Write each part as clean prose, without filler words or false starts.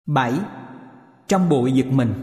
7. Trong bụi giật mình.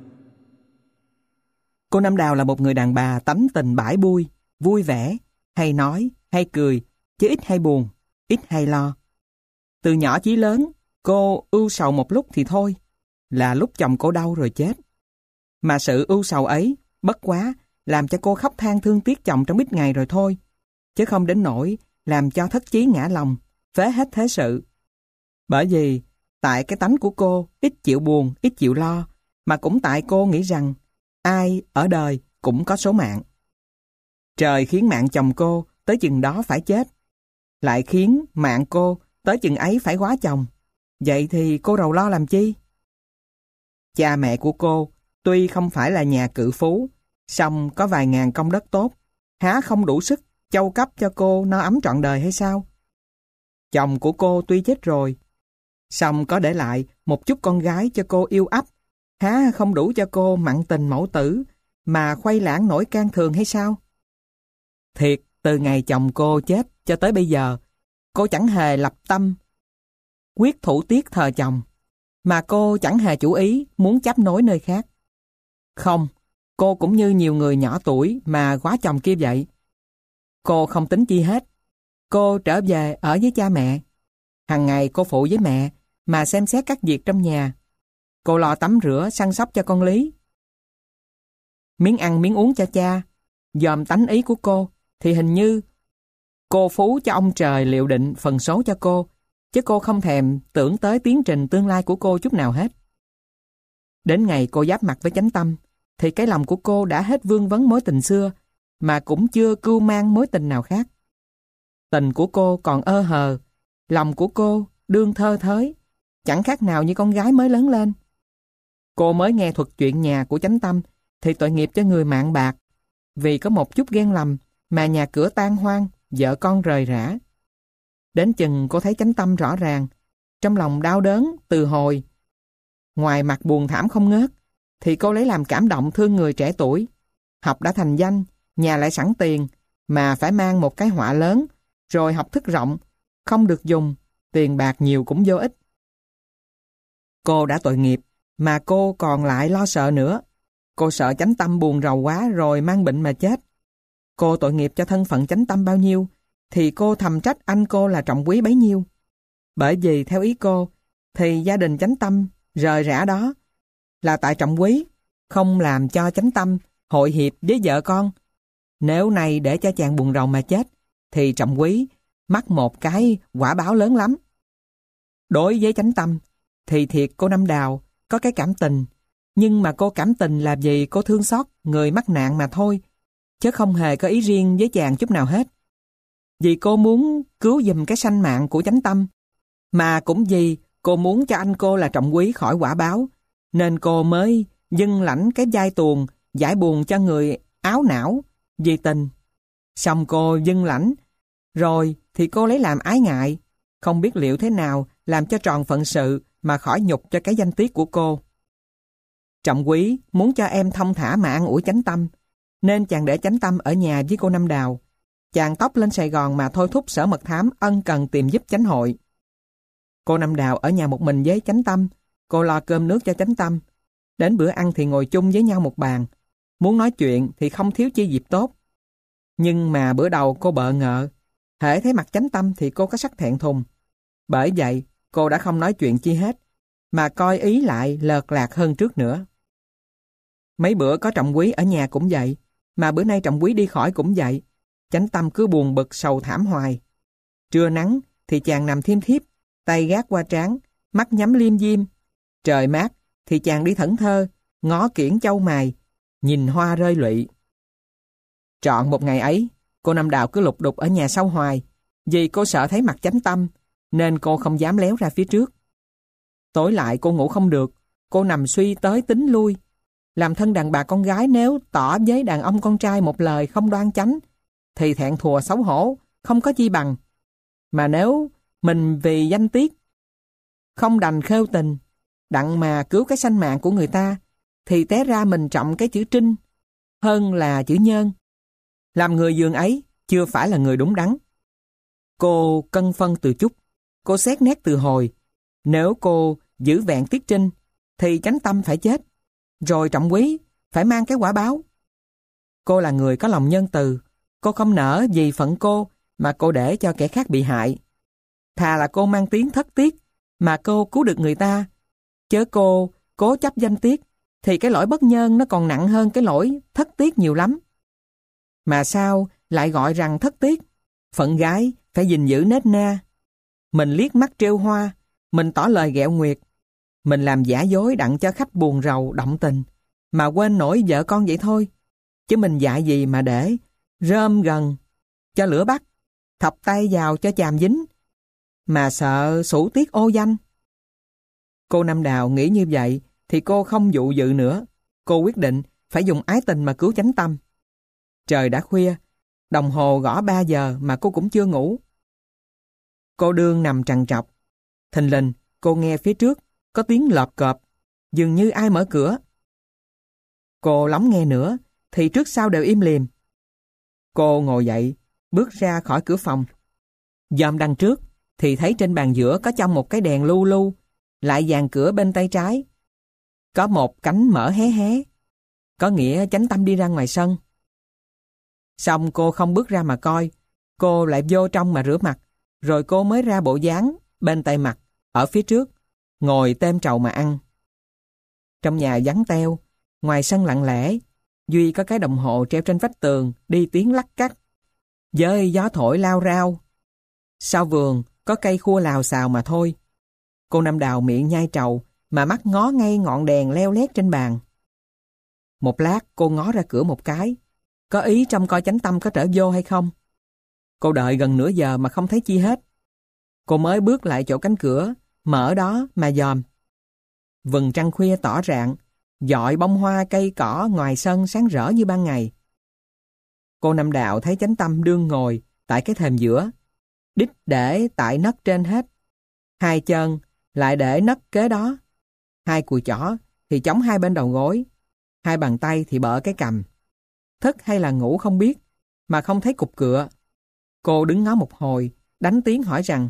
Cô Năm Đào là một người đàn bà tánh tình bãi bui, vui vẻ, hay nói, hay cười, chứ ít hay buồn, ít hay lo. Từ nhỏ chí lớn, cô ưu sầu một lúc thì thôi, là lúc chồng cô đau rồi chết. Mà sự ưu sầu ấy, bất quá, làm cho cô khóc than thương tiếc chồng trong ít ngày rồi thôi, chứ không đến nỗi làm cho thất chí ngã lòng, phế hết thế sự. Bởi vì, tại cái tánh của cô ít chịu buồn, ít chịu lo, mà cũng tại cô nghĩ rằng ai ở đời cũng có số mạng. Trời khiến mạng chồng cô tới chừng đó phải chết, lại khiến mạng cô tới chừng ấy phải góa chồng. Vậy thì cô rầu lo làm chi? Cha mẹ của cô tuy không phải là nhà cự phú, song có vài ngàn công đất tốt, há không đủ sức châu cấp cho cô no ấm trọn đời hay sao? Chồng của cô tuy chết rồi, song có để lại một chút con gái cho cô yêu ấp, há không đủ cho cô mặn tình mẫu tử mà khuây lãng nổi can thường hay sao? Thiệt, từ ngày chồng cô chết cho tới bây giờ, cô chẳng hề lập tâm quyết thủ tiết thờ chồng, mà cô chẳng hề chủ ý muốn chấp nối nơi khác. Không, cô cũng như nhiều người nhỏ tuổi mà góa chồng kia vậy. Cô không tính chi hết. Cô trở về ở với cha mẹ. Hằng ngày cô phụ với mẹ mà xem xét các việc trong nhà. Cô lo tắm rửa, săn sóc cho con Lý. Miếng ăn miếng uống cho cha. Dòm tánh ý của cô thì hình như cô phú cho ông trời liệu định phần số cho cô, chứ cô không thèm tưởng tới tiến trình tương lai của cô chút nào hết. Đến ngày cô giáp mặt với Chánh Tâm, thì cái lòng của cô đã hết vương vấn mối tình xưa, mà cũng chưa cưu mang mối tình nào khác. Tình của cô còn ơ hờ, lòng của cô đương thơ thới, chẳng khác nào như con gái mới lớn lên. Cô mới nghe thuật chuyện nhà của Chánh Tâm, thì tội nghiệp cho người mạng bạc, vì có một chút ghen lầm mà nhà cửa tan hoang, vợ con rời rã. Đến chừng cô thấy Chánh Tâm rõ ràng, trong lòng đau đớn từ hồi, ngoài mặt buồn thảm không ngớt, thì cô lấy làm cảm động thương người trẻ tuổi. Học đã thành danh, nhà lại sẵn tiền, mà phải mang một cái họa lớn, rồi học thức rộng, không được dùng, tiền bạc nhiều cũng vô ích. Cô đã tội nghiệp, mà cô còn lại lo sợ nữa. Cô sợ Chánh Tâm buồn rầu quá rồi mang bệnh mà chết. Cô tội nghiệp cho thân phận Chánh Tâm bao nhiêu, thì cô thầm trách anh cô là Trọng Quý bấy nhiêu. Bởi vì theo ý cô, thì gia đình Chánh Tâm rời rã đó là tại Trọng Quý không làm cho Chánh Tâm hội hiệp với vợ con. Nếu này để cho chàng buồn rầu mà chết, thì Trọng Quý mắc một cái quả báo lớn lắm. Đối với Chánh Tâm, thì thiệt cô Năm Đào có cái cảm tình, nhưng mà cô cảm tình là vì cô thương xót người mắc nạn mà thôi, chứ không hề có ý riêng với chàng chút nào hết. Vì cô muốn cứu giùm cái sanh mạng của Chánh Tâm, mà cũng vì cô muốn cho anh cô là Trọng Quý khỏi quả báo, nên cô mới dâng lãnh cái vai tuồng giải buồn cho người áo não vì tình. Xong cô dâng lãnh, rồi thì cô lấy làm ái ngại, không biết liệu thế nào làm cho tròn phận sự mà khỏi nhục cho cái danh tiết của cô. Trọng Quý muốn cho em thông thả mà an ủi Chánh Tâm, nên chàng để Chánh Tâm ở nhà với cô Năm Đào. Chàng tóc lên Sài Gòn mà thôi thúc Sở Mật Thám ân cần tìm giúp Chánh hội. Cô Năm Đào ở nhà một mình với Chánh Tâm, cô lo cơm nước cho Chánh Tâm. Đến bữa ăn thì ngồi chung với nhau một bàn. Muốn nói chuyện thì không thiếu chi dịp tốt. Nhưng mà bữa đầu cô bợ ngợ, hễ thấy mặt Chánh Tâm thì cô có sắc thẹn thùng. Bởi vậy cô đã không nói chuyện chi hết, mà coi ý lại lợt lạc hơn trước nữa. Mấy bữa có Trọng Quý ở nhà cũng vậy, mà bữa nay Trọng Quý đi khỏi cũng vậy. Chánh Tâm cứ buồn bực sầu thảm hoài. Trưa nắng thì chàng nằm thiêm thiếp, tay gác qua trán, mắt nhắm liêm diêm. Trời mát thì chàng đi thẫn thơ, ngó kiển châu mài, nhìn hoa rơi lụy. Trọn một ngày ấy, cô Năm Đào cứ lục đục ở nhà sau hoài, vì cô sợ thấy mặt Chánh Tâm, nên cô không dám léo ra phía trước. Tối lại cô ngủ không được, cô nằm suy tới tính lui. Làm thân đàn bà con gái nếu tỏ với đàn ông con trai một lời không đoan chánh, thì thẹn thùa xấu hổ, không có chi bằng. Mà nếu mình vì danh tiết không đành khêu tình, đặng mà cứu cái sanh mạng của người ta, thì té ra mình trọng cái chữ trinh hơn là chữ nhân. Làm người giường ấy chưa phải là người đúng đắn. Cô cân phân từ chút, cô xét nét từ hồi. Nếu cô giữ vẹn tiết trinh, thì Chánh Tâm phải chết, rồi Trọng Quý phải mang cái quả báo. Cô là người có lòng nhân từ, cô không nỡ vì phận cô mà cô để cho kẻ khác bị hại. Thà là cô mang tiếng thất tiết mà cô cứu được người ta, chớ cô cố chấp danh tiết, thì cái lỗi bất nhân nó còn nặng hơn cái lỗi thất tiết nhiều lắm. Mà sao lại gọi rằng thất tiết? Phận gái phải gìn giữ nết na. Mình liếc mắt trêu hoa, mình tỏ lời ghẹo nguyệt, mình làm giả dối đặng cho khách buồn rầu động tình, mà quên nổi vợ con vậy thôi. Chứ mình dạy gì mà để rơm gần cho lửa bắt, thọc tay vào cho chàm dính, mà sợ sủ tiết ô danh. Cô Năm Đào nghĩ như vậy thì cô không dụ dự nữa. Cô quyết định phải dùng ái tình mà cứu Chánh Tâm. Trời đã khuya, đồng hồ gõ 3 giờ mà cô cũng chưa ngủ. Cô đương nằm trằn trọc. Thình lình cô nghe phía trước có tiếng lợp cộp, dường như ai mở cửa. Cô lóng nghe nữa thì trước sau đều im lìm. Cô ngồi dậy, bước ra khỏi cửa phòng. Dòm đằng trước thì thấy trên bàn giữa có trong một cái đèn lu lu, lại dàn cửa bên tay trái. Có một cánh mở hé hé, có nghĩa Chánh Tâm đi ra ngoài sân. Xong cô không bước ra mà coi, cô lại vô trong mà rửa mặt, rồi cô mới ra bộ dáng bên tay mặt, ở phía trước, ngồi têm trầu mà ăn. Trong nhà vắng teo, ngoài sân lặng lẽ, duy có cái đồng hồ treo trên vách tường đi tiếng lắc cắt, với gió thổi lao rao. Sau vườn có cây khua lào xào mà thôi. Cô Năm Đào miệng nhai trầu mà mắt ngó ngay ngọn đèn leo lét trên bàn. Một lát cô ngó ra cửa một cái, có ý trông coi Chánh Tâm có trở vô hay không. Cô đợi gần nửa giờ mà không thấy chi hết. Cô mới bước lại chỗ cánh cửa, mở đó mà dòm. Vầng trăng khuya tỏ rạng, dọi bông hoa cây cỏ ngoài sân sáng rỡ như ban ngày. Cô Năm Đào thấy Chánh Tâm đương ngồi tại cái thềm giữa, đít để tại nấc trên hết, hai chân lại để nấc kế đó, hai cùi chỏ thì chống hai bên đầu gối, hai bàn tay thì bợ cái cằm. Thức hay là ngủ không biết, mà không thấy cục cựa. Cô đứng ngó một hồi, đánh tiếng hỏi rằng: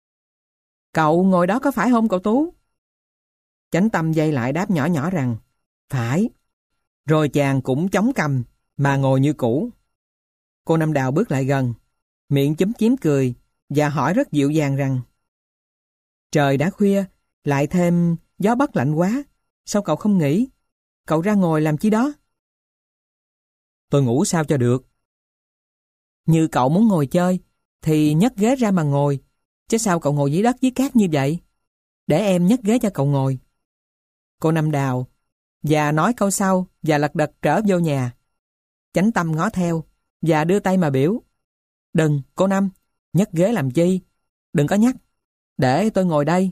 "Cậu ngồi đó có phải không cậu Tú?" Chánh Tâm dây lại đáp nhỏ nhỏ rằng: "Phải." Rồi chàng cũng chống cằm mà ngồi như cũ. Cô Năm Đào bước lại gần, miệng chúm chím cười và hỏi rất dịu dàng rằng: "Trời đã khuya, lại thêm gió Bắc lạnh quá, sao cậu không nghỉ? Cậu ra ngồi làm chi đó?" "Tôi ngủ sao cho được." "Như cậu muốn ngồi chơi thì nhấc ghế ra mà ngồi, chứ sao cậu ngồi dưới đất dưới cát như vậy? Để em nhấc ghế cho cậu ngồi." Cô Năm Đào và nói câu sau và lật đật trở vô nhà. Chánh Tâm ngó theo và đưa tay mà biểu: "Đừng, cô Năm, nhấc ghế làm chi? Đừng có nhắc, để tôi ngồi đây."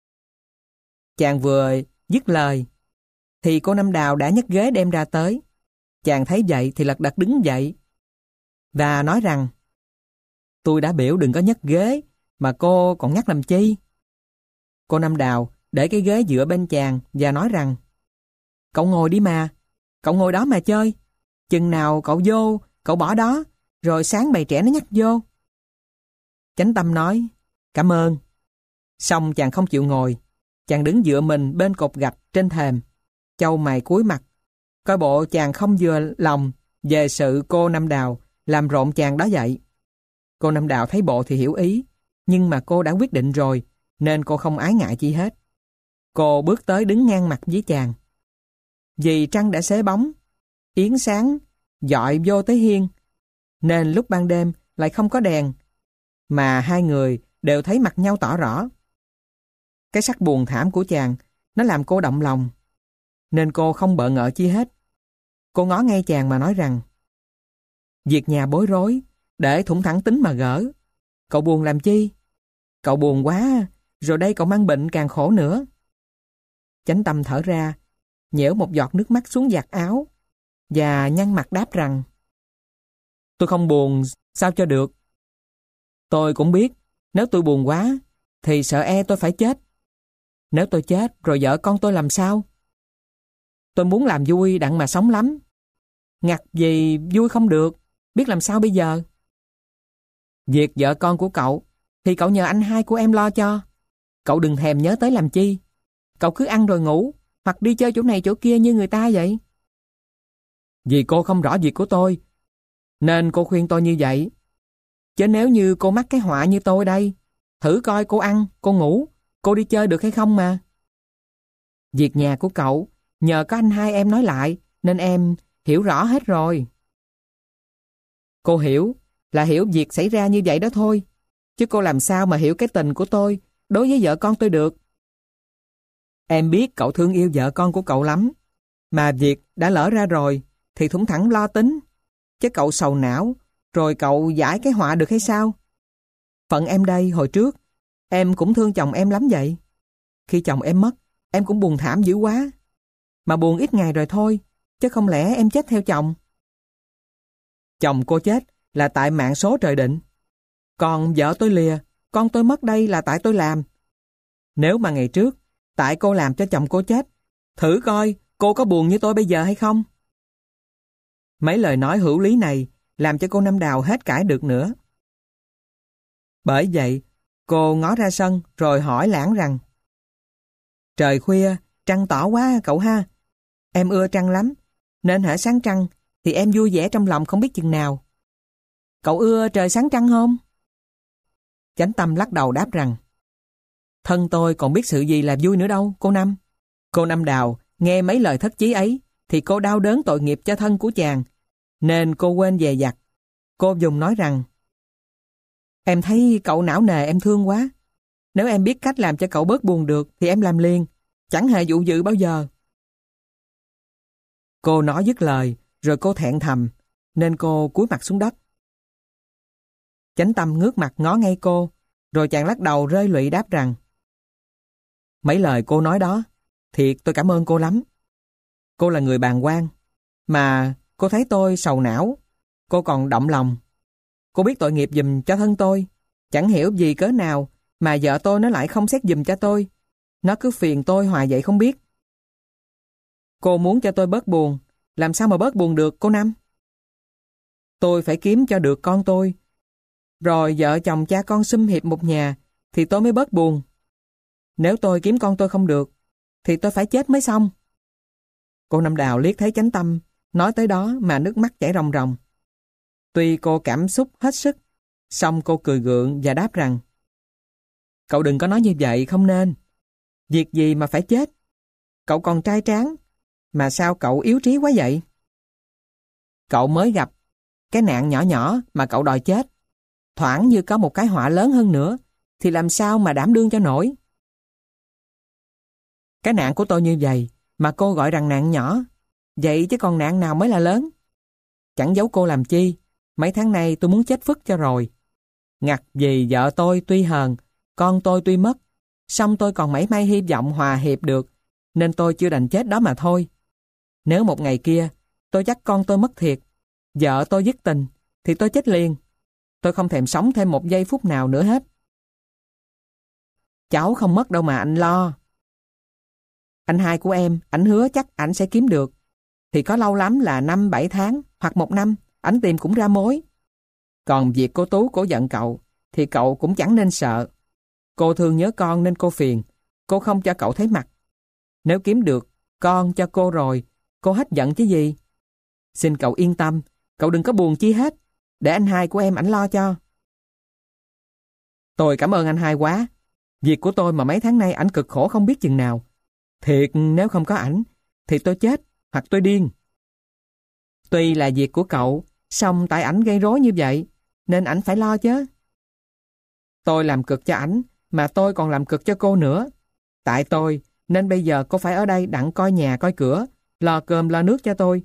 Chàng vừa dứt lời thì cô Năm Đào đã nhấc ghế đem ra tới. Chàng thấy vậy thì lật đật đứng dậy và nói rằng: "Tôi đã biểu đừng có nhấc ghế, mà cô còn nhắc làm chi?" Cô Năm Đào để cái ghế dựa bên chàng và nói rằng: "Cậu ngồi đi mà, cậu ngồi đó mà chơi. Chừng nào cậu vô, cậu bỏ đó, rồi sáng bầy trẻ nó nhắc vô." Chánh Tâm nói: "Cảm ơn." Xong chàng không chịu ngồi. Chàng đứng dựa mình bên cột gạch trên thềm, chau mày cúi mặt. Coi bộ chàng không vừa lòng về sự cô Năm Đào làm rộn chàng đó vậy. Cô Năm Đào thấy bộ thì hiểu ý, nhưng mà cô đã quyết định rồi, nên cô không ái ngại chi hết. Cô bước tới đứng ngang mặt với chàng. Vì trăng đã xế bóng, yến sáng dọi vô tới hiên, nên lúc ban đêm lại không có đèn, mà hai người đều thấy mặt nhau tỏ rõ. Cái sắc buồn thảm của chàng nó làm cô động lòng, nên cô không bợ ngợ chi hết. Cô ngó ngay chàng mà nói rằng: "Việc nhà bối rối, để thủng thẳng tính mà gỡ. Cậu buồn làm chi? Cậu buồn quá, rồi đây cậu mang bệnh càng khổ nữa." Chánh Tâm thở ra, nhễu một giọt nước mắt xuống vạt áo và nhăn mặt đáp rằng: "Tôi không buồn sao cho được. Tôi cũng biết nếu tôi buồn quá thì sợ e tôi phải chết. Nếu tôi chết rồi vợ con tôi làm sao? Tôi muốn làm vui đặng mà sống lắm. Ngặt gì vui không được, biết làm sao bây giờ? Việc vợ con của cậu thì cậu nhờ anh hai của em lo cho. Cậu đừng thèm nhớ tới làm chi. Cậu cứ ăn rồi ngủ, hoặc đi chơi chỗ này chỗ kia như người ta vậy. Vì cô không rõ việc của tôi, nên cô khuyên tôi như vậy. Chứ nếu như cô mắc cái họa như tôi đây, thử coi cô ăn, cô ngủ, cô đi chơi được hay không mà. Việc nhà của cậu, nhờ có anh hai em nói lại, nên em hiểu rõ hết rồi. Cô hiểu, là hiểu việc xảy ra như vậy đó thôi. Chứ cô làm sao mà hiểu cái tình của tôi đối với vợ con tôi được. Em biết cậu thương yêu vợ con của cậu lắm. Mà việc đã lỡ ra rồi, thì thủng thẳng lo tính. Chứ cậu sầu não, rồi cậu giải cái họa được hay sao? Phận em đây hồi trước, em cũng thương chồng em lắm vậy. Khi chồng em mất, em cũng buồn thảm dữ quá. Mà buồn ít ngày rồi thôi, chứ không lẽ em chết theo chồng. Chồng cô chết là tại mạng số trời định. Còn vợ tôi lìa, con tôi mất đây là tại tôi làm. Nếu mà ngày trước, tại cô làm cho chồng cô chết, thử coi cô có buồn như tôi bây giờ hay không? Mấy lời nói hữu lý này làm cho cô Năm Đào hết cãi được nữa. Bởi vậy, cô ngó ra sân rồi hỏi Lãng rằng: Trời khuya, trăng tỏ quá cậu ha. Em ưa trăng lắm, nên hễ sáng trăng thì em vui vẻ trong lòng không biết chừng nào. Cậu ưa trời sáng trăng không? Chánh Tâm lắc đầu đáp rằng: Thân tôi còn biết sự gì là vui nữa đâu, cô Năm. Cô Năm Đào nghe mấy lời thất chí ấy thì cô đau đớn tội nghiệp cho thân của chàng, nên cô quên dè dặt. Cô dùng nói rằng: Em thấy cậu não nề, em thương quá. Nếu em biết cách làm cho cậu bớt buồn được thì em làm liền, chẳng hề dụ dự bao giờ. Cô nói dứt lời, rồi cô thẹn thầm, nên cô cúi mặt xuống đất. Chánh Tâm ngước mặt ngó ngay cô, rồi chàng lắc đầu rơi lụy đáp rằng: Mấy lời cô nói đó, thiệt tôi cảm ơn cô lắm. Cô là người bàng quan, mà cô thấy tôi sầu não, cô còn động lòng. Cô biết tội nghiệp giùm cho thân tôi, chẳng hiểu vì cớ nào mà vợ tôi nó lại không xét giùm cho tôi. Nó cứ phiền tôi hoài vậy không biết. Cô muốn cho tôi bớt buồn, làm sao mà bớt buồn được cô Năm? Tôi phải kiếm cho được con tôi, rồi vợ chồng cha con sum hiệp một nhà thì tôi mới bớt buồn. Nếu tôi kiếm con tôi không được thì tôi phải chết mới xong. Cô Năm Đào liếc thấy Chánh Tâm nói tới đó mà nước mắt chảy ròng ròng. Tuy cô cảm xúc hết sức, song cô cười gượng và đáp rằng: Cậu đừng có nói như vậy, không nên. Việc gì mà phải chết? Cậu còn trai tráng, mà sao cậu yếu trí quá vậy? Cậu mới gặp cái nạn nhỏ nhỏ mà cậu đòi chết. Thoảng như có một cái họa lớn hơn nữa thì làm sao mà đảm đương cho nổi? Cái nạn của tôi như vậy mà cô gọi rằng nạn nhỏ, vậy chứ còn nạn nào mới là lớn? Chẳng giấu cô làm chi, mấy tháng nay tôi muốn chết phức cho rồi. Ngặt vì vợ tôi tuy hờn, con tôi tuy mất, song tôi còn mảy may hy vọng hòa hiệp được, nên tôi chưa đành chết đó mà thôi. Nếu một ngày kia tôi dắt con tôi mất thiệt, vợ tôi dứt tình, thì tôi chết liền. Tôi không thèm sống thêm một giây phút nào nữa hết. Cháu không mất đâu mà anh lo. Anh hai của em, ảnh hứa chắc ảnh sẽ kiếm được. Thì có lâu lắm là 5-7 tháng hoặc 1 năm, ảnh tìm cũng ra mối. Còn việc cô Tú cổ giận cậu, thì cậu cũng chẳng nên sợ. Cô thương nhớ con nên cô phiền, cô không cho cậu thấy mặt. Nếu kiếm được con cho cô rồi, cô hết giận chứ gì. Xin cậu yên tâm, cậu đừng có buồn chi hết, để anh hai của em ảnh lo cho. Tôi cảm ơn anh hai quá. Việc của tôi mà mấy tháng nay ảnh cực khổ không biết chừng nào. Thiệt nếu không có ảnh, thì tôi chết hoặc tôi điên. Tuy là việc của cậu, song tại ảnh gây rối như vậy, nên ảnh phải lo chứ. Tôi làm cực cho ảnh, mà tôi còn làm cực cho cô nữa. Tại tôi, nên bây giờ cô phải ở đây đặng coi nhà coi cửa, lo cơm lo nước cho tôi.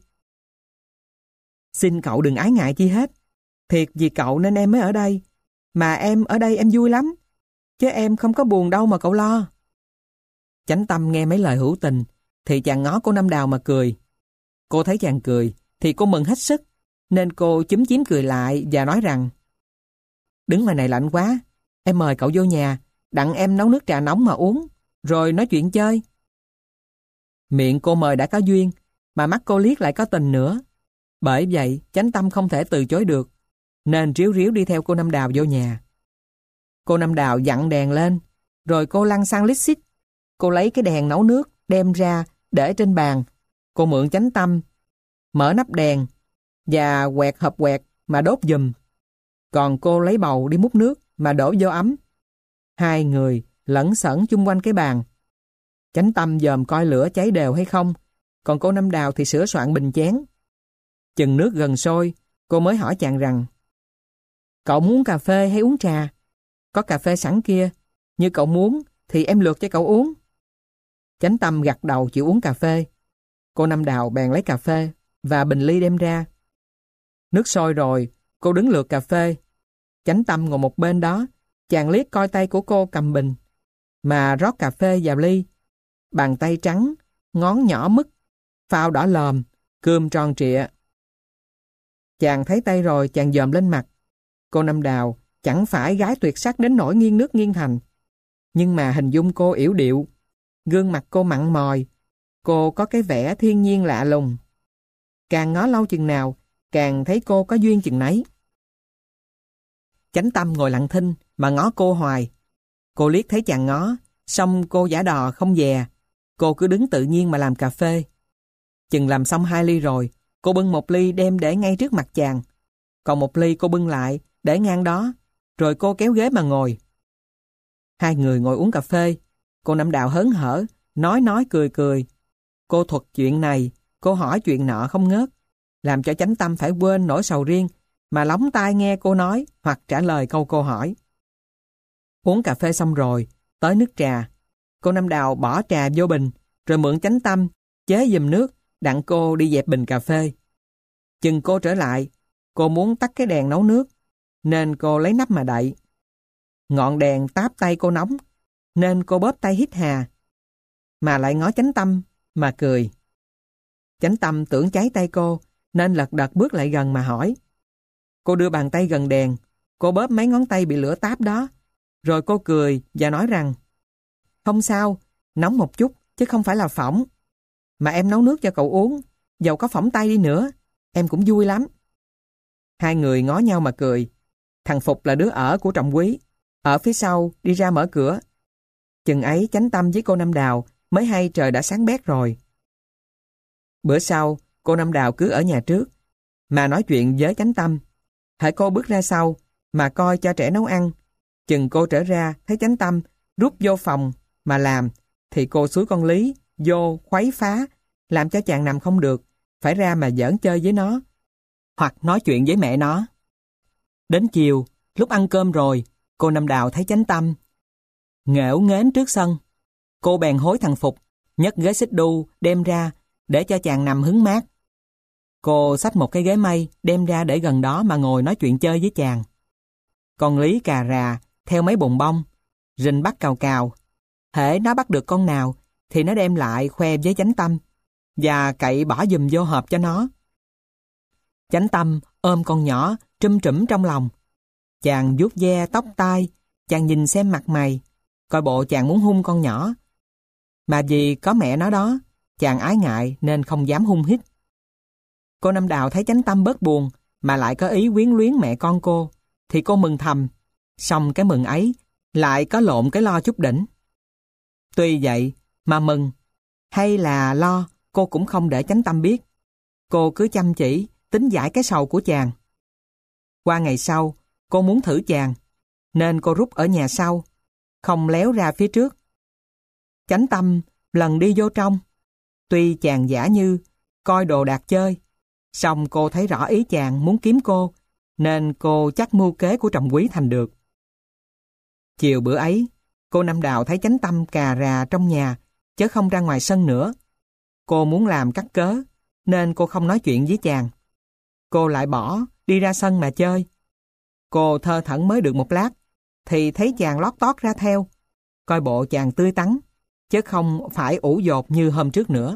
Xin cậu đừng ái ngại chi hết. Thiệt vì cậu nên em mới ở đây. Mà em ở đây em vui lắm. Chứ em không có buồn đâu mà cậu lo. Chánh Tâm nghe mấy lời hữu tình, thì chàng ngó cô Năm Đào mà cười. Cô thấy chàng cười, thì cô mừng hết sức, nên cô chúm chím cười lại và nói rằng: Đứng ngoài này lạnh quá, em mời cậu vô nhà, đặng em nấu nước trà nóng mà uống, rồi nói chuyện chơi. Miệng cô mời đã có duyên, mà mắt cô liếc lại có tình nữa. Bởi vậy, Chánh Tâm không thể từ chối được, nên ríu ríu đi theo cô Năm Đào vô nhà. Cô Năm Đào dặn đèn lên, rồi cô lăn xăng lít xít. cô lấy cái đèn nấu nước đem ra để trên bàn. Cô mượn chánh tâm, mở nắp đèn và quẹt hộp quẹt mà đốt giùm. Còn cô lấy bầu đi múc nước mà đổ vô ấm. Hai người lẩn xẩn chung quanh cái bàn. Chánh tâm dòm coi lửa cháy đều hay không, còn cô Năm Đào thì sửa soạn bình chén. Chừng nước gần sôi, cô mới hỏi chàng rằng: "Cậu muốn cà phê hay uống trà? Có cà phê sẵn kia, như cậu muốn thì em lượt cho cậu uống." Chánh tâm gật đầu chịu uống cà phê. Cô Năm Đào bèn lấy cà phê và bình ly đem ra. Nước sôi rồi, cô đứng lượt cà phê. Chánh tâm ngồi một bên đó, chàng liếc coi tay của cô cầm bình mà rót cà phê vào ly. Bàn tay trắng, ngón nhỏ mứt, phao đỏ lòm, cườm tròn trịa. Chàng thấy tay rồi chàng dòm lên mặt. Cô Năm Đào chẳng phải gái tuyệt sắc đến nỗi nghiêng nước nghiêng thành, nhưng mà hình dung cô yểu điệu, gương mặt cô mặn mòi, cô có cái vẻ thiên nhiên lạ lùng. Càng ngó lâu chừng nào, càng thấy cô có duyên chừng nấy. Chánh tâm ngồi lặng thinh mà ngó cô hoài. Cô liếc thấy chàng ngó, xong cô giả đò không dè. Cô cứ đứng tự nhiên mà làm cà phê. Chừng làm xong 2 ly rồi, cô bưng một ly đem để ngay trước mặt chàng. Còn một ly cô bưng lại, để ngang đó, rồi cô kéo ghế mà ngồi. Hai người ngồi uống cà phê. Cô Năm Đào hớn hở, nói cười cười. Cô thuật chuyện này, cô hỏi chuyện nọ không ngớt, làm cho chánh tâm phải quên nỗi sầu riêng, mà lóng tai nghe cô nói hoặc trả lời câu cô hỏi. Uống cà phê xong rồi, tới nước trà. Cô Năm Đào bỏ trà vô bình, rồi mượn chánh tâm, chế giùm nước, đặng cô đi dẹp bình cà phê. Chừng cô trở lại, cô muốn tắt cái đèn nấu nước, nên cô lấy nắp mà đậy. Ngọn đèn táp tay cô nóng, nên cô bóp tay hít hà, mà lại ngó chánh tâm, mà cười. Chánh tâm tưởng cháy tay cô, nên lật đật bước lại gần mà hỏi. Cô đưa bàn tay gần đèn, cô bóp mấy ngón tay bị lửa táp đó, rồi cô cười và nói rằng: "Không sao, nóng một chút, chứ không phải là phỏng. Mà em nấu nước cho cậu uống, dầu có phỏng tay đi nữa, em cũng vui lắm." Hai người ngó nhau mà cười. Thằng Phục là đứa ở của Trọng Quý, ở phía sau đi ra mở cửa. Chừng ấy chánh tâm với cô Năm Đào mới hay trời đã sáng bét rồi. Bữa sau, cô Năm Đào cứ ở nhà trước, mà nói chuyện với chánh tâm. Hễ cô bước ra sau, mà coi cho trẻ nấu ăn. Chừng cô trở ra, thấy chánh tâm rút vô phòng mà làm, thì cô xúi con Lý vô khuấy phá, làm cho chàng nằm không được, phải ra mà giỡn chơi với nó, hoặc nói chuyện với mẹ nó. Đến chiều, lúc ăn cơm rồi, cô Năm Đào thấy chánh tâm nghễu nghếch trước sân. Cô bèn hối thằng Phục nhấc ghế xích đu đem ra để cho chàng nằm hứng mát. Cô xách một cái ghế mây đem ra để gần đó mà ngồi nói chuyện chơi với chàng. Con Lý cà rà theo mấy bồn bông, rình bắt cào cào. Hễ nó bắt được con nào thì nó đem lại khoe với chánh tâm và cậy bỏ giùm vô hộp cho nó. Chánh tâm ôm con nhỏ trùm trũm trong lòng. Chàng vuốt ve tóc tai, chàng nhìn xem mặt mày, coi bộ chàng muốn hung con nhỏ. Mà vì có mẹ nó đó, chàng ái ngại nên không dám hung hít. Cô Năm Đào thấy chánh tâm bớt buồn, mà lại có ý quyến luyến mẹ con cô, thì cô mừng thầm. Xong cái mừng ấy lại có lộn cái lo chút đỉnh. Tuy vậy mà mừng hay là lo, cô cũng không để chánh tâm biết. Cô cứ chăm chỉ tính giải cái sầu của chàng. Qua ngày sau, cô muốn thử chàng, nên cô rút ở nhà sau, không léo ra phía trước. Chánh tâm lần đi vô trong. Tuy chàng giả như coi đồ đạc chơi, song cô thấy rõ ý chàng muốn kiếm cô, nên cô chắc mưu kế của Trọng Quý thành được. Chiều bữa ấy, cô Năm Đào thấy chánh tâm cà rà trong nhà, chứ không ra ngoài sân nữa. Cô muốn làm cắt cớ, nên cô không nói chuyện với chàng. Cô lại bỏ, đi ra sân mà chơi. Cô thơ thẩn mới được một lát, thì thấy chàng lót tót ra theo. Coi bộ chàng tươi tắn, chứ không phải ủ dột như hôm trước nữa.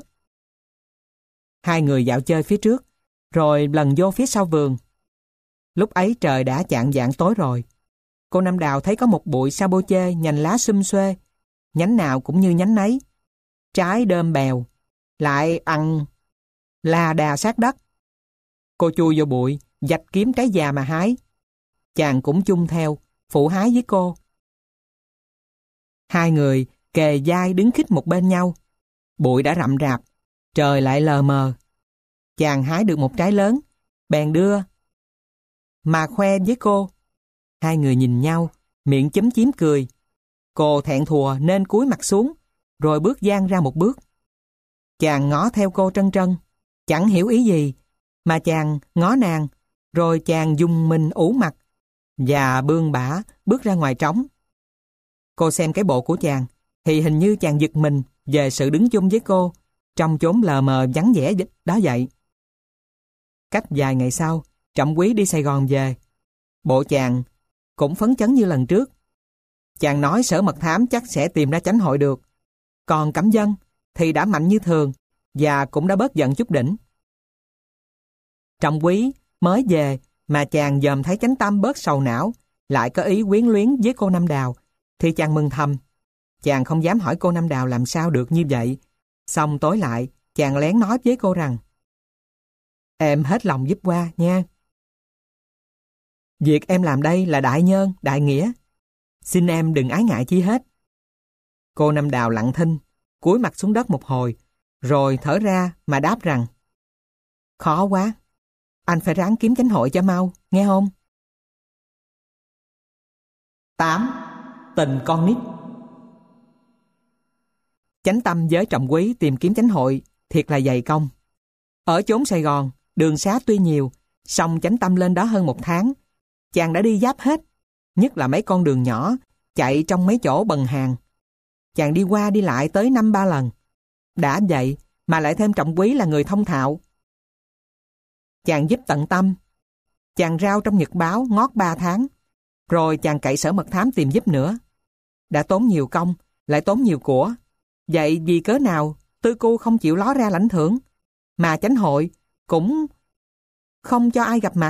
Hai người dạo chơi phía trước, rồi lần vô phía sau vườn. Lúc ấy trời đã chạng vạng tối rồi. Cô Năm Đào thấy có một bụi sa bô chê nhành lá sum xuê, nhánh nào cũng như nhánh nấy, trái đơm bèo, lại ăn la đà sát đất. Cô chui vô bụi, vạch kiếm trái già mà hái. Chàng cũng chung theo, phụ hái với cô. Hai người kề vai đứng khít một bên nhau. Bụi đã rậm rạp, trời lại lờ mờ. Chàng hái được một trái lớn, bèn đưa mà khoe với cô. Hai người nhìn nhau, miệng chúm chím cười. Cô thẹn thùa nên cúi mặt xuống, rồi bước dang ra một bước. Chàng ngó theo cô trân trân, chẳng hiểu ý gì, mà chàng ngó nàng, rồi chàng dùng mình ủ mặt và bươn bả bước ra ngoài trống. Cô xem cái bộ của chàng, thì hình như chàng giật mình về sự đứng chung với cô trong chốn lờ mờ vắng vẻ đó vậy. Cách vài ngày sau, Trọng Quý đi Sài Gòn về. Bộ chàng cũng phấn chấn như lần trước. Chàng nói Sở Mật Thám chắc sẽ tìm ra chánh hội được. Còn Cẩm Vân thì đã mạnh như thường và cũng đã bớt giận chút đỉnh. Trọng Quý mới về mà chàng dòm thấy Chánh Tâm bớt sầu não, lại có ý quyến luyến với cô Năm Đào, thì chàng mừng thầm. Chàng không dám hỏi cô Năm Đào làm sao được như vậy. Xong tối lại, chàng lén nói với cô rằng: "Em hết lòng giúp qua nha. Việc em làm đây là đại nhân, đại nghĩa. Xin em đừng ái ngại chi hết." Cô Năm Đào lặng thinh, cúi mặt xuống đất một hồi, rồi thở ra mà đáp rằng: "Khó quá, anh phải ráng kiếm chánh hội cho mau, nghe không?" 8. Tình con nít. Chánh Tâm với Trọng Quý tìm kiếm chánh hội thiệt là dày công. Ở chốn Sài Gòn, đường xá tuy nhiều, song Chánh Tâm lên đó hơn 1 tháng. Chàng đã đi giáp hết, nhất là mấy con đường nhỏ, chạy trong mấy chỗ bần hàng. Chàng đi qua đi lại tới 5-3 lần. Đã vậy mà lại thêm Trọng Quý là người thông thạo. Chàng giúp tận tâm. Chàng rao trong nhật báo ngót 3 tháng, rồi chàng cậy Sở Mật Thám tìm giúp nữa. Đã tốn nhiều công, lại tốn nhiều của. Vậy vì cớ nào Tư Cu không chịu ló ra lãnh thưởng, mà chánh hội cũng không cho ai gặp mặt.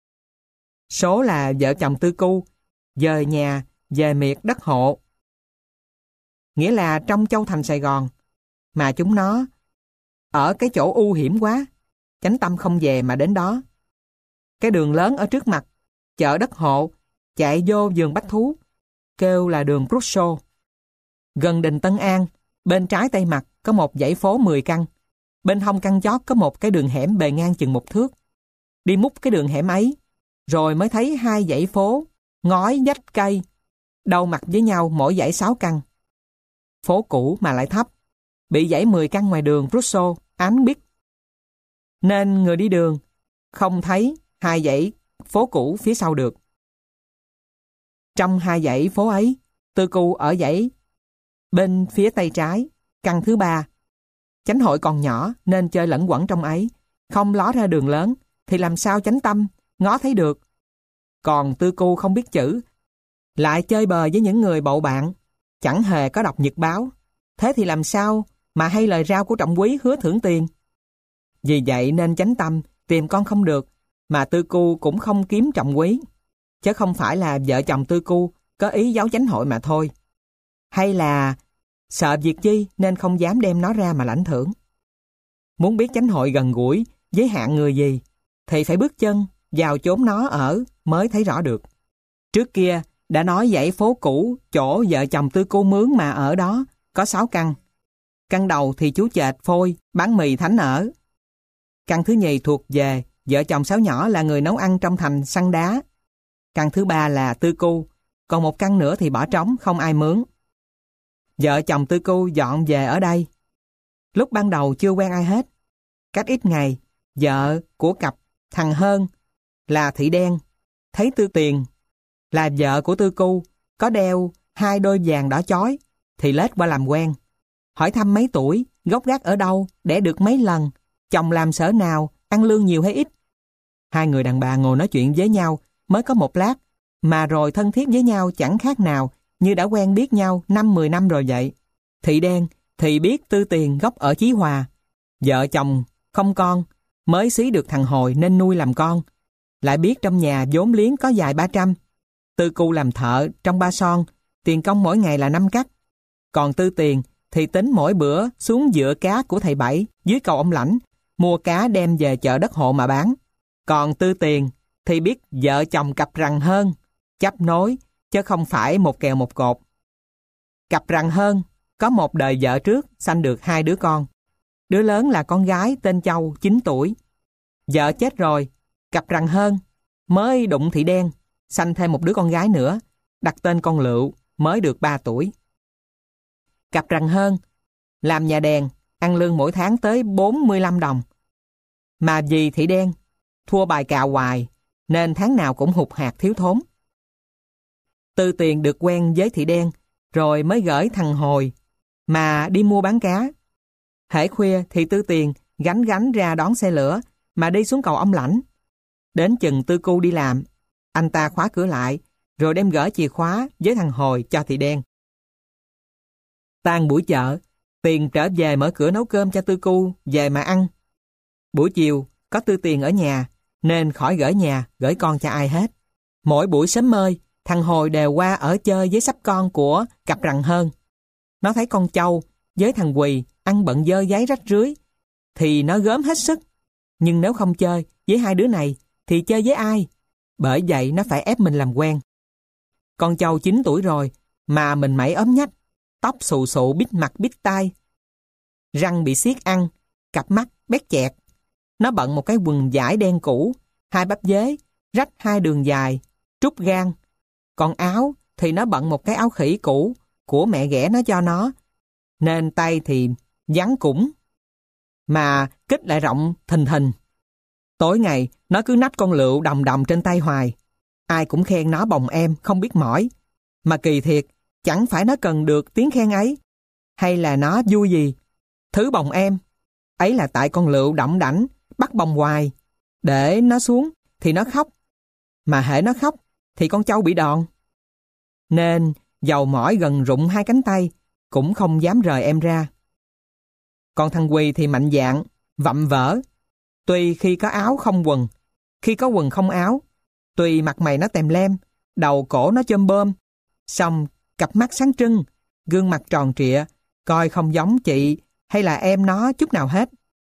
Số là vợ chồng Tư Cu dời nhà, về miệt đất hộ. Nghĩa là trong châu thành Sài Gòn, mà chúng nó ở cái chỗ u hiểm quá, Chánh Tâm không về mà đến đó. Cái đường lớn ở trước mặt, chợ đất hộ, chạy vô vườn bách thú, kêu là đường Crusoe. Gần đình Tân An, bên trái tây mặt có một dãy phố 10 căn. Bên hông căn chót có một cái đường hẻm bề ngang chừng 1 thước. Đi múc cái đường hẻm ấy, rồi mới thấy 2 dãy phố, ngói vách cây, đầu mặt với nhau mỗi dãy 6 căn. Phố cũ mà lại thấp, bị dãy 10 căn ngoài đường Crusoe án bít. Nên người đi đường không thấy 2 dãy phố cũ phía sau được. Trong 2 dãy phố ấy, Tư Cu ở dãy bên phía tay trái, căn thứ 3. Chánh hội còn nhỏ nên chơi lẫn quẩn trong ấy, không ló ra đường lớn thì làm sao Chánh Tâm ngó thấy được. Còn Tư Cu không biết chữ, lại chơi bời với những người bậu bạn, chẳng hề có đọc nhật báo. Thế thì làm sao mà hay lời rao của Trọng Quý hứa thưởng tiền. Vì vậy nên Chánh Tâm tìm con không được, mà Tư Cu cũng không kiếm Trọng Quý, chứ không phải là vợ chồng Tư Cu có ý giấu chánh hội mà thôi. Hay là sợ việc chi nên không dám đem nó ra mà lãnh thưởng. Muốn biết chánh hội gần gũi với hạng người gì thì phải bước chân vào chốn nó ở mới thấy rõ được. Trước kia đã nói dãy phố cũ chỗ vợ chồng Tư Cu mướn mà ở đó có 6 căn. Căn đầu thì chú Chệt Phôi bán mì Thánh ở. Căn thứ nhì thuộc về vợ chồng Sáu Nhỏ là người nấu ăn trong thành săn đá. Căn thứ 3 là Tư Cu, còn 1 căn nữa thì bỏ trống không ai mướn. Vợ chồng Tư Cu dọn về ở đây. Lúc ban đầu chưa quen ai hết. Cách ít ngày, vợ của cặp thằng Hơn là Thị Đen thấy Tư Tiền là vợ của Tư Cu có đeo 2 đôi vàng đỏ chói thì lết qua làm quen. Hỏi thăm mấy tuổi, gốc gác ở đâu, đẻ được mấy lần, chồng làm sở nào, ăn lương nhiều hay ít. 2 người đàn bà ngồi nói chuyện với nhau mới có 1 lát, mà rồi thân thiết với nhau chẳng khác nào như đã quen biết nhau 5-10 năm rồi vậy. Thị Đen thì biết Tư Tiền gốc ở Chí Hòa, vợ chồng không con, mới xí được thằng Hồi nên nuôi làm con. Lại biết trong nhà vốn liếng có vài 300. Tư Cu làm thợ trong Ba Son, tiền công mỗi ngày là 5 cắt. Còn Tư Tiền thì tính mỗi bữa xuống dựa cá của thầy Bảy dưới cầu ông Lãnh, mua cá đem về chợ đất hộ mà bán. Còn Tư Tiền thì biết vợ chồng cặp rằng Hơn, chấp nối chứ không phải một kèo một cột. Cặp rằng Hơn có một đời vợ trước sanh được 2 đứa con. Đứa lớn là con gái tên Châu 9 tuổi. Vợ chết rồi, cặp rằn hơn, mới đụng thị đen, sanh thêm một đứa con gái nữa, đặt tên con Lựu, mới được 3 tuổi. Cặp rằn hơn, làm nhà đèn, ăn lương mỗi tháng tới 45 đồng. Mà vì thị đen, thua bài cào hoài, nên tháng nào cũng hụt hạt thiếu thốn. Tư Tiền được quen với thị đen, rồi mới gửi thằng Hồi, mà đi mua bán cá. Hễ khuya thì Tư Tiền gánh ra đón xe lửa, mà đi xuống cầu Ông Lãnh. Đến chừng Tư Cu đi làm, anh ta khóa cửa lại, rồi đem gửi chìa khóa với thằng Hồi cho thị đen. Tan buổi chợ, Tiền trở về mở cửa nấu cơm cho Tư Cu về mà ăn. Buổi chiều có Tư Tiền ở nhà, nên khỏi gửi nhà, gửi con cho ai hết. Mỗi buổi sớm mơi, thằng Hồi đều qua ở chơi với sắp con của cặp rằn hơn. Nó thấy con Châu với thằng Quỳ ăn bận dơ giấy rách rưới, thì nó gớm hết sức. Nhưng nếu không chơi với 2 đứa này, thì chơi với ai? Bởi vậy nó phải ép mình làm quen. Con Châu 9 tuổi rồi, mà mình mẩy ốm nhách, tóc xù xụ bít mặt bít tai, răng bị siết ăn, cặp mắt bét chẹt. Nó bận một cái quần vải đen cũ, 2 bắp dế, rách 2 đường dài, trút gan. Còn áo thì nó bận một cái áo khỉ cũ của mẹ ghẻ nó cho nó, nên tay thì vắn củng, mà kích lại rộng thình thình. Tối ngày nó cứ nách con Lựu đầm đầm trên tay hoài. Ai cũng khen nó bồng em không biết mỏi. Mà kỳ thiệt, chẳng phải nó cần được tiếng khen ấy, hay là nó vui gì. Thứ bồng em ấy là tại con Lựu đỏng đảnh bắt bồng hoài. Để nó xuống thì nó khóc, mà hễ nó khóc thì con Châu bị đòn. Nên dầu mỏi gần rụng 2 cánh tay, cũng không dám rời em ra. Còn thằng Quỳ thì mạnh dạn, vậm vỡ. Tuy khi có áo không quần, khi có quần không áo. Tuy mặt mày nó tèm lem, đầu cổ nó chôm bơm, xong cặp mắt sáng trưng, gương mặt tròn trịa, coi không giống chị hay là em nó chút nào hết.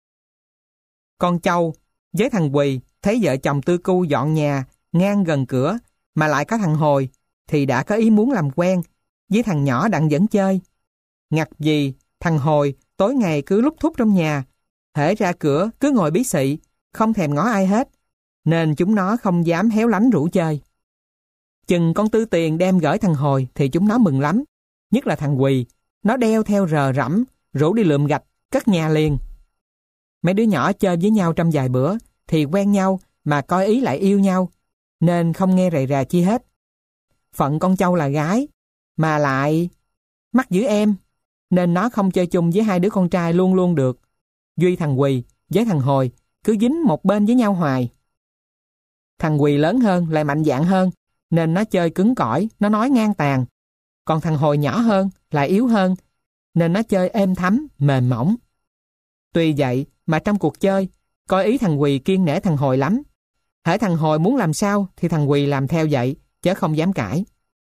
Con Châu với thằng Quỳ thấy vợ chồng Tư Cu dọn nhà ngang gần cửa, mà lại có thằng Hồi, thì đã có ý muốn làm quen với thằng nhỏ đặng dẫn chơi. Ngặt gì thằng Hồi tối ngày cứ lút thút trong nhà, hễ ra cửa cứ ngồi bí xị, không thèm ngó ai hết, nên chúng nó không dám héo lánh rủ chơi. Chừng con Tư Tiền đem gửi thằng Hồi thì chúng nó mừng lắm, nhất là thằng Quỳ, nó đeo theo rờ rẫm, rủ đi lượm gạch, cất nhà liền. Mấy đứa nhỏ chơi với nhau trong vài bữa thì quen nhau, mà coi ý lại yêu nhau, nên không nghe rầy rà chi hết. Phận con Châu là gái, mà lại mắc giữ em, nên nó không chơi chung với 2 đứa con trai luôn luôn được. Duy thằng Quỳ với thằng Hồi cứ dính một bên với nhau hoài. Thằng Quỳ lớn hơn lại mạnh dạn hơn, nên nó chơi cứng cỏi, nó nói ngang tàn. Còn thằng Hồi nhỏ hơn, lại yếu hơn, nên nó chơi êm thấm, mềm mỏng. Tuy vậy mà trong cuộc chơi, coi ý thằng Quỳ kiêng nể thằng Hồi lắm. Hễ thằng Hồi muốn làm sao thì thằng Quỳ làm theo vậy, chứ không dám cãi.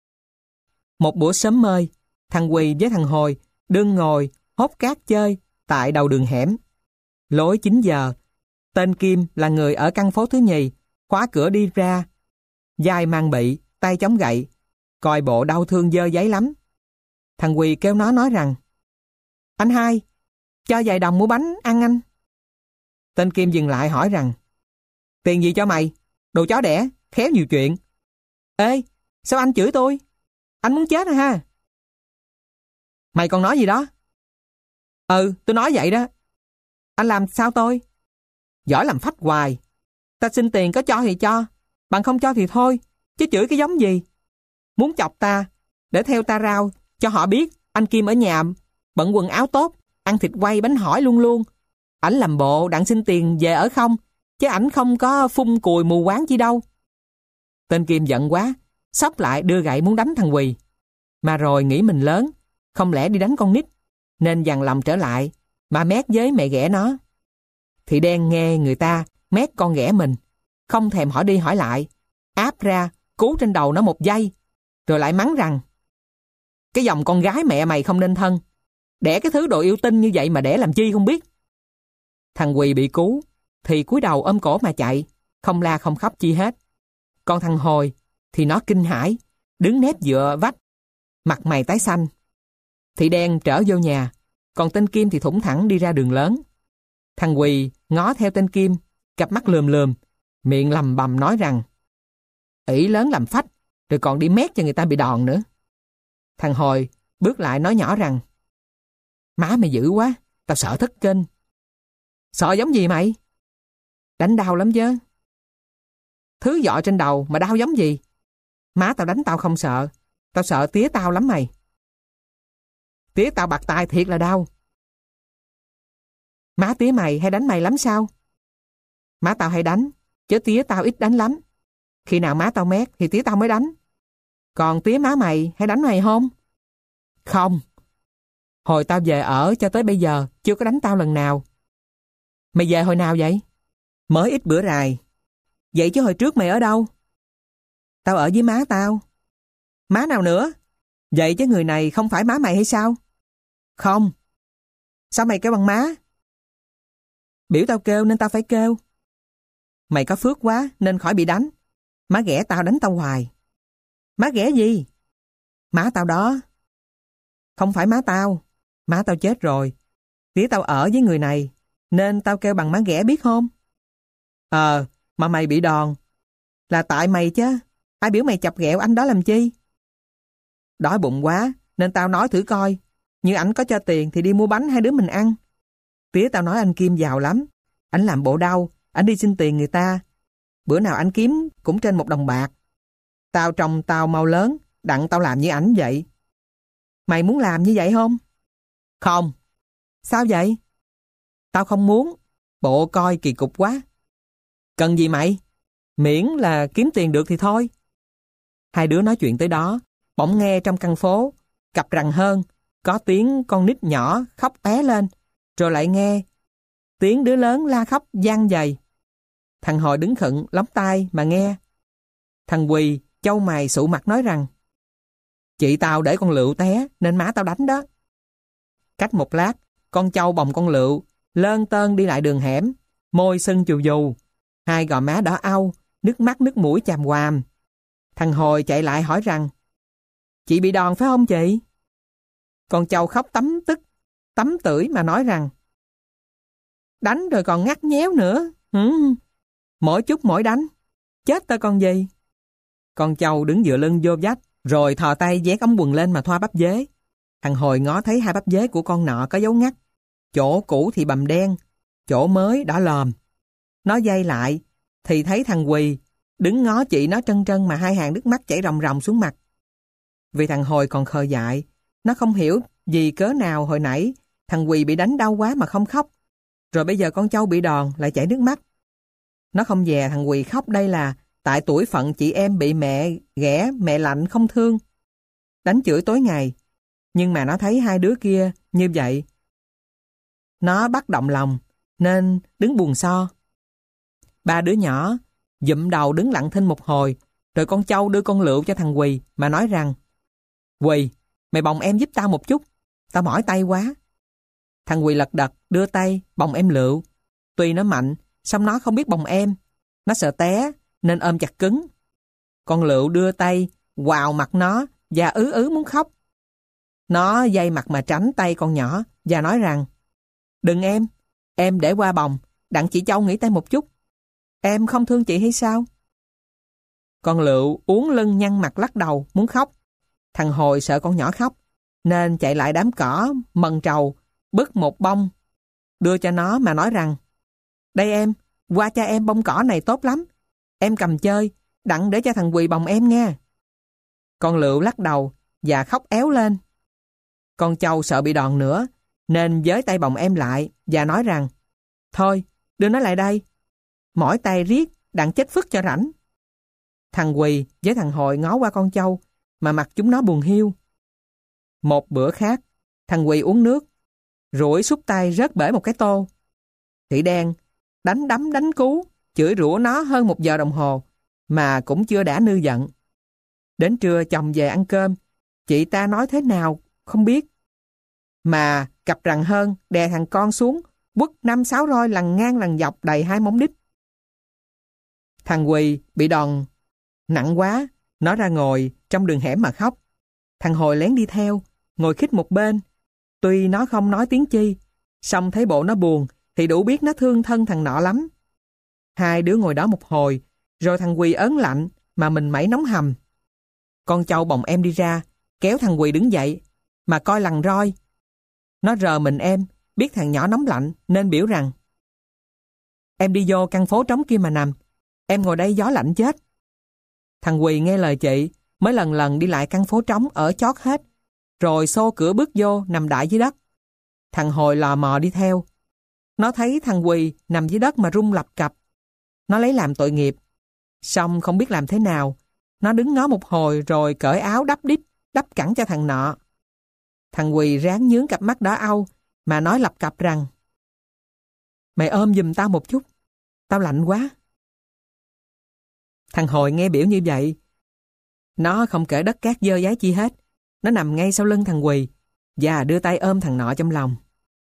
Một bữa sớm mơi, thằng Quỳ với thằng Hồi đương ngồi hốt cát chơi tại đầu đường hẻm. Lối 9 giờ, tên Kim là người ở căn phố thứ nhì, khóa cửa đi ra, vai mang bị, tay chống gậy, coi bộ đau thương dơ giấy lắm. Thằng Quỳ kêu nó nói rằng: "Anh hai, cho vài đồng mua bánh ăn anh." Tên Kim dừng lại hỏi rằng: "Tiền gì cho mày? Đồ chó đẻ, khéo nhiều chuyện." "Ê, sao anh chửi tôi? Anh muốn chết ha?" "Mày còn nói gì đó?" "Ừ, tôi nói vậy đó." "Anh làm sao tôi?" "Giỏi làm phách hoài. Ta xin tiền có cho thì cho, bằng không cho thì thôi, chứ chửi cái giống gì? Muốn chọc ta, để theo ta rao, cho họ biết anh Kim ở nhà, bận quần áo tốt, ăn thịt quay bánh hỏi luôn luôn. Ảnh làm bộ đặng xin tiền về ở không, chứ ảnh không có phun cùi mù quáng chi đâu." Tên Kim giận quá, xốc lại đưa gậy muốn đánh thằng Quỳ. Mà rồi nghĩ mình lớn, không lẽ đi đánh con nít, nên dằn lòng trở lại, mà mét với mẹ ghẻ nó. Thị đen nghe người ta mét con ghẻ mình, không thèm hỏi đi hỏi lại, áp ra cú trên đầu nó một giây, rồi lại mắng rằng: "Cái dòng con gái mẹ mày không nên thân, đẻ cái thứ đồ yêu tinh như vậy mà đẻ làm chi không biết." Thằng Quỳ bị cú thì cúi đầu ôm cổ mà chạy, không la không khóc chi hết. Còn thằng Hồi thì nó kinh hãi, đứng nép dựa vách, mặt mày tái xanh. Thị Đen trở vô nhà, còn tên Kim thì thủng thẳng đi ra đường lớn. Thằng Quỳ ngó theo tên Kim, cặp mắt lườm lườm, miệng lầm bầm nói rằng ỷ lớn làm phách, rồi còn đi mét cho người ta bị đòn nữa. Thằng Hồi bước lại nói nhỏ rằng má mày dữ quá, tao sợ thất kinh. Sợ giống gì mày? Đánh đau lắm chứ. Thứ dọ trên đầu mà đau giống gì? Má tao đánh tao không sợ, tao sợ tía tao lắm mày. Tía tao bạc tai thiệt là đau. Má tía mày hay đánh mày lắm sao? Má tao hay đánh, chứ tía tao ít đánh lắm. Khi nào má tao mét thì tía tao mới đánh. Còn tía má mày hay đánh mày không? Không. Hồi tao về ở cho tới bây giờ chưa có đánh tao lần nào. Mày về hồi nào vậy? Mới ít bữa rày. Vậy chứ hồi trước mày ở đâu? Tao ở với má tao. Má nào nữa? Vậy chứ người này không phải má mày hay sao? Không. Sao mày kêu bằng má? Biểu tao kêu nên tao phải kêu. Mày có phước quá nên khỏi bị đánh. Má ghẻ tao đánh tao hoài. Má ghẻ gì? Má tao đó. Không phải má tao. Má tao chết rồi. Tía tao ở với người này nên tao kêu bằng má ghẻ biết không? Mà mày bị đòn là tại mày chứ. Ai biểu mày chọc ghẹo anh đó làm chi? Đói bụng quá nên tao nói thử coi. Như ảnh có cho tiền thì đi mua bánh hai đứa mình ăn. Tía tao nói anh Kim giàu lắm. Ảnh làm bộ đau, ảnh đi xin tiền người ta. Bữa nào anh kiếm cũng trên 1 đồng bạc. Tao trông tao mau lớn, đặng tao làm như ảnh vậy. Mày muốn làm như vậy không? Không. Sao vậy? Tao không muốn. Bộ coi kỳ cục quá. Cần gì mày? Miễn là kiếm tiền được thì thôi. Hai đứa nói chuyện tới đó, bỗng nghe trong căn phố, cặp rằng hơn, có tiếng con nít nhỏ khóc té lên, rồi lại nghe tiếng đứa lớn la khóc vang dày. Thằng Hồi đứng khựng lóng tai mà nghe. Thằng Quỳ chau mày sụ mặt nói rằng chị tao để con Lựu té nên má tao đánh đó. Cách một lát, con Châu bồng con Lựu lơn tơn đi lại đường hẻm, môi sưng chù dù, hai gò má đỏ au, nước mắt nước mũi chàm hoàm. Thằng Hồi chạy lại hỏi rằng chị bị đòn phải không chị? Con Châu khóc tấm tức, tấm tưởi mà nói rằng đánh rồi còn ngắt nhéo nữa. Mỗi chút mỗi đánh, chết tao con gì. Con Châu đứng dựa lưng vô vách, rồi thò tay vét ống quần lên mà thoa bắp dế. Thằng Hồi ngó thấy hai bắp dế của con nọ có dấu ngắt, chỗ cũ thì bầm đen, chỗ mới đỏ lòm. Nó dây lại thì thấy thằng Quỳ đứng ngó chị nó trân trân mà hai hàng nước mắt chảy ròng ròng xuống mặt. Vì thằng Hồi còn khờ dại, nó không hiểu vì cớ nào hồi nãy thằng Quỳ bị đánh đau quá mà không khóc, rồi bây giờ con Châu bị đòn lại chảy nước mắt. Nó không dè thằng Quỳ khóc đây là tại tuổi phận chị em bị mẹ ghẻ, mẹ lạnh không thương, đánh chửi tối ngày. Nhưng mà nó thấy hai đứa kia như vậy, nó bắt động lòng nên đứng buồn so. Ba đứa nhỏ dụm đầu đứng lặng thinh một hồi, rồi con Châu đưa con Lựu cho thằng Quỳ mà nói rằng Quỳ, mày bồng em giúp tao một chút, tao mỏi tay quá. Thằng Quỳ lật đật đưa tay bồng em Lựu. Tuy nó mạnh, song nó không biết bồng em. Nó sợ té nên ôm chặt cứng. Con Lựu đưa tay quào mặt nó và ứ muốn khóc. Nó dây mặt mà tránh tay con nhỏ và nói rằng đừng em để qua bồng, đặng chị Châu nghỉ tay một chút. Em không thương chị hay sao? Con Lựu uốn lưng nhăn mặt lắc đầu muốn khóc. Thằng Hồi sợ con nhỏ khóc nên chạy lại đám cỏ mần trầu, bứt một bông đưa cho nó mà nói rằng đây em, qua cho em bông cỏ này tốt lắm. Em cầm chơi, đặng để cho thằng Quỳ bồng em nghe. Con Lựu lắc đầu và khóc éo lên. Con Châu sợ bị đòn nữa nên với tay bồng em lại và nói rằng thôi, đưa nó lại đây. Mỏi tay riết, đặng chết phức cho rảnh. Thằng Quỳ với thằng Hồi ngó qua con Châu mà mặt chúng nó buồn hiu. Một bữa khác, thằng Quỳ uống nước, rủi xúc tay rớt bể một cái tô. Thị Đen đánh đấm đánh cú, chửi rủa nó hơn 1 giờ đồng hồ mà cũng chưa đã nư giận. Đến trưa chồng về ăn cơm, chị ta nói thế nào không biết, mà cặp rằng hơn đè thằng con xuống, quất 5-6 roi lằn ngang lằn dọc đầy 2 móng đít. Thằng Quỳ bị đòn nặng quá, nó ra ngồi trong đường hẻm mà khóc. Thằng Hồi lén đi theo, ngồi khít một bên. Tuy nó không nói tiếng chi, song thấy bộ nó buồn thì đủ biết nó thương thân thằng nọ lắm. Hai đứa ngồi đó một hồi, rồi thằng Quỳ ớn lạnh mà mình mẩy nóng hầm. Con Châu bồng em đi ra, kéo thằng Quỳ đứng dậy, mà coi lằn roi. Nó rờ mình em, biết thằng nhỏ nóng lạnh nên biểu rằng: "Em đi vô căn phố trống kia mà nằm, em ngồi đây gió lạnh chết." Thằng Quỳ nghe lời chị, mới lần lần đi lại căn phố trống ở chót hết, rồi xô cửa bước vô nằm đại dưới đất. Thằng Hồi lò mò đi theo. Nó thấy thằng Quỳ nằm dưới đất mà rung lập cập. Nó lấy làm tội nghiệp. Xong không biết làm thế nào, nó đứng ngó một hồi rồi cởi áo đắp đít, đắp cẳng cho thằng nọ. Thằng Quỳ ráng nhướng cặp mắt đỏ au mà nói lập cập rằng: "Mày ôm giùm tao một chút, tao lạnh quá." Thằng Hồi nghe biểu như vậy, nó không kể đất cát dơ dáy chi hết. Nó nằm ngay sau lưng thằng Quỳ và đưa tay ôm thằng nọ trong lòng.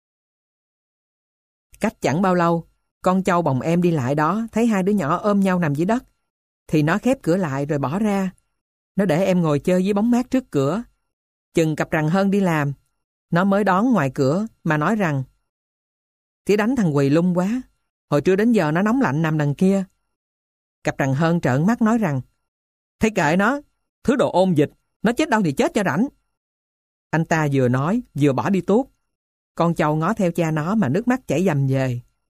Cách chẳng bao lâu, con Châu bồng em đi lại đó thấy hai đứa nhỏ ôm nhau nằm dưới đất, thì nó khép cửa lại rồi bỏ ra. Nó để em ngồi chơi dưới bóng mát trước cửa. Chừng cặp Rằng Hơn đi làm, nó mới đón ngoài cửa mà nói rằng: "Tía đánh thằng Quỳ lung quá, hồi trưa đến giờ nó nóng lạnh nằm đằng kia." Cặp Rằng Hơn trợn mắt nói rằng: "Thế kệ nó, thứ đồ ôn dịch, nó chết đâu thì chết cho rảnh." Anh ta vừa nói vừa bỏ đi tuốt. Con Châu ngó theo cha nó mà nước mắt chảy dầm về.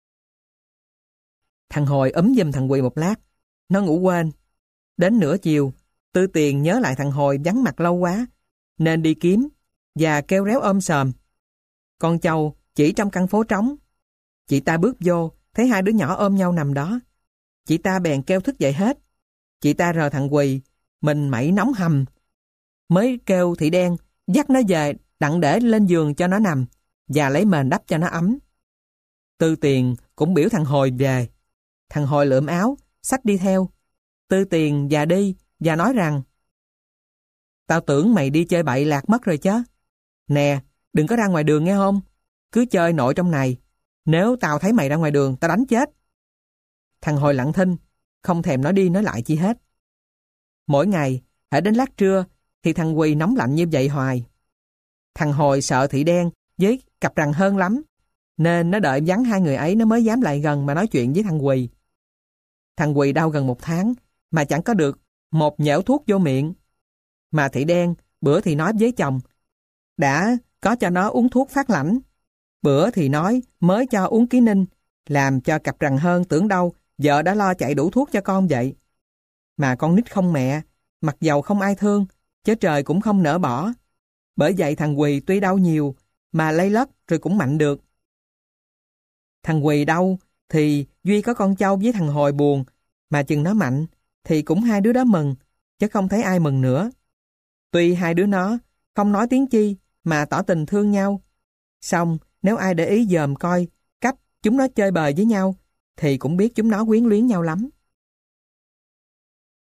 Thằng Hồi giùm thằng Quỳ một lát, nó ngủ quên. Đến nửa chiều, Tư Tiền nhớ lại thằng Hồi vắng mặt lâu quá, nên đi kiếm và kêu réo ôm sòm. Con Châu chỉ trong căn phố trống. Chị ta bước vô, thấy hai đứa nhỏ ôm nhau nằm đó. Chị ta bèn kêu thức dậy hết. Chị ta rờ thằng Quỳ, mình mẩy nóng hầm. Mới kêu Thị Đen dắt nó về đặng để lên giường cho nó nằm và lấy mền đắp cho nó ấm. Tư Tiền cũng biểu thằng Hồi về. Thằng Hồi lượm áo, xách đi theo. Tư Tiền và đi và nói rằng: "Tao tưởng mày đi chơi bậy lạc mất rồi chứ. Nè, đừng có ra ngoài đường nghe không? Cứ chơi nội trong này. Nếu tao thấy mày ra ngoài đường, tao đánh chết." Thằng Hồi lặng thinh, không thèm nói đi nói lại chi hết. Mỗi ngày, hễ đến lát trưa, thì thằng Quỳ nóng lạnh như vậy hoài. Thằng Hồi sợ Thị Đen với cặp Rằng Hơn lắm, nên nó đợi vắng hai người ấy nó mới dám lại gần mà nói chuyện với thằng Quỳ. Thằng Quỳ đau gần 1 tháng mà chẳng có được một nhễu thuốc vô miệng. Mà Thị Đen bữa thì nói với chồng đã có cho nó uống thuốc phát lãnh, bữa thì nói mới cho uống ký ninh, làm cho cặp Rằng Hơn tưởng đâu vợ đã lo chạy đủ thuốc cho con vậy. Mà con nít không mẹ, mặc dầu không ai thương, chứ trời cũng không nỡ bỏ. Bởi vậy thằng Quỳ tuy đau nhiều mà lây lất rồi cũng mạnh được. Thằng Quỳ đau thì duy có con Châu với thằng Hồi buồn, mà chừng nó mạnh thì cũng hai đứa đó mừng, chứ không thấy ai mừng nữa. Tuy hai đứa nó không nói tiếng chi mà tỏ tình thương nhau, song nếu ai để ý dòm coi cách chúng nó chơi bời với nhau thì cũng biết chúng nó quyến luyến nhau lắm.